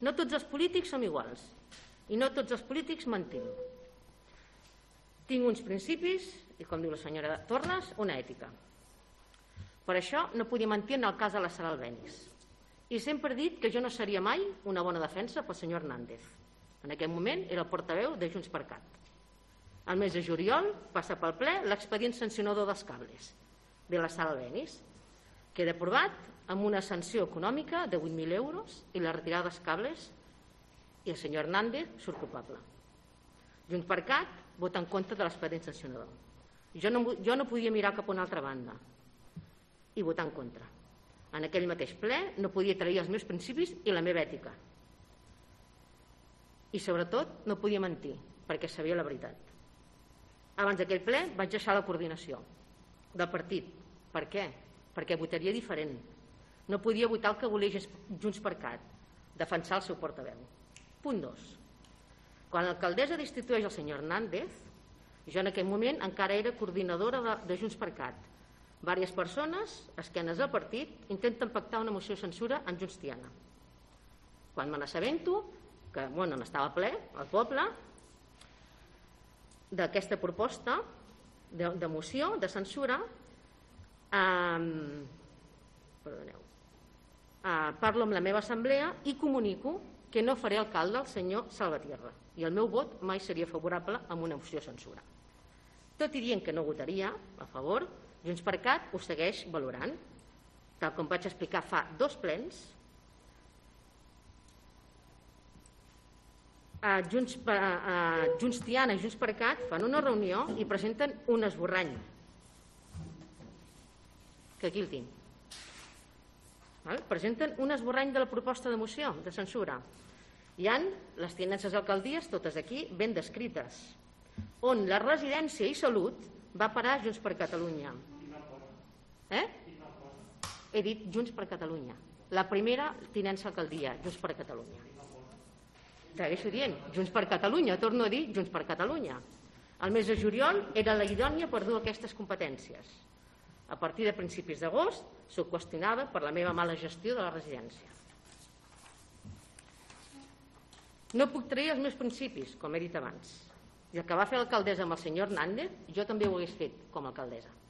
No tots els polítics som iguals i no tots els polítics mentim. Tinc uns principis i, com diu la senyora Torres, una ètica. Per això no podia mentir en el cas de la Sara Albéniz. I sempre he dit que jo no seria mai una bona defensa pel senyor Hernández. En aquell moment era el portaveu de Junts per Cat. Al mes de juliol passa pel ple l'expedient sancionador dels cables de la Sara Albéniz. Queda aprovat amb una sanció econòmica de 8.000 euros i la retirada dels cables, i el senyor Hernández surt culpable. Junts per Cat vota en contra de l'expedient sancionador. Jo no podia mirar cap a una altra banda i votar en contra. En aquell mateix ple no podia trair els meus principis i la meva ètica. I sobretot no podia mentir, perquè sabia la veritat. Abans d'aquell ple vaig deixar la coordinació del partit. Per què? Perquè votaria diferent. No podia votar el que volia Junts per Cat, defensar el seu portaveu. Punt 2. Quan l'alcaldessa destitueix el senyor Hernández, jo en aquell moment encara era coordinadora de Junts per Cat. Vàries persones, esquenes al partit, intenten pactar una moció de censura amb Junts Tiana. Quan me n'assabento, que n'estava ple, el poble, d'aquesta proposta de moció de censura, parlo amb la meva assemblea i comunico que no faré alcalde el senyor Salvatierra i el meu vot mai seria favorable a una moció de censura. Tot i dient que no votaria a favor, Junts per Cat ho segueix valorant. Tal com vaig explicar fa 2 plens, Junts Tiana i Junts per Cat fan una reunió i presenten un esborrany, que aquí el tinc. Presenten un esborrany de la proposta de moció de censura. Hi ha les tinences d'alcaldies, totes aquí, ben descrites, on la residència i salut va parar Junts per Catalunya. He dit Junts per Catalunya. La primera tinença d'alcaldia, Junts per Catalunya. Segueixo dient, Junts per Catalunya, torno a dir Junts per Catalunya. El mes de juliol era la idònia per dur aquestes competències. A partir de principis d'agost soc qüestionada per la meva mala gestió de la residència. No puc trair els meus principis, com he dit abans. I el que va fer l'alcaldessa amb el senyor Hernández, jo també ho hagués fet com a alcaldessa.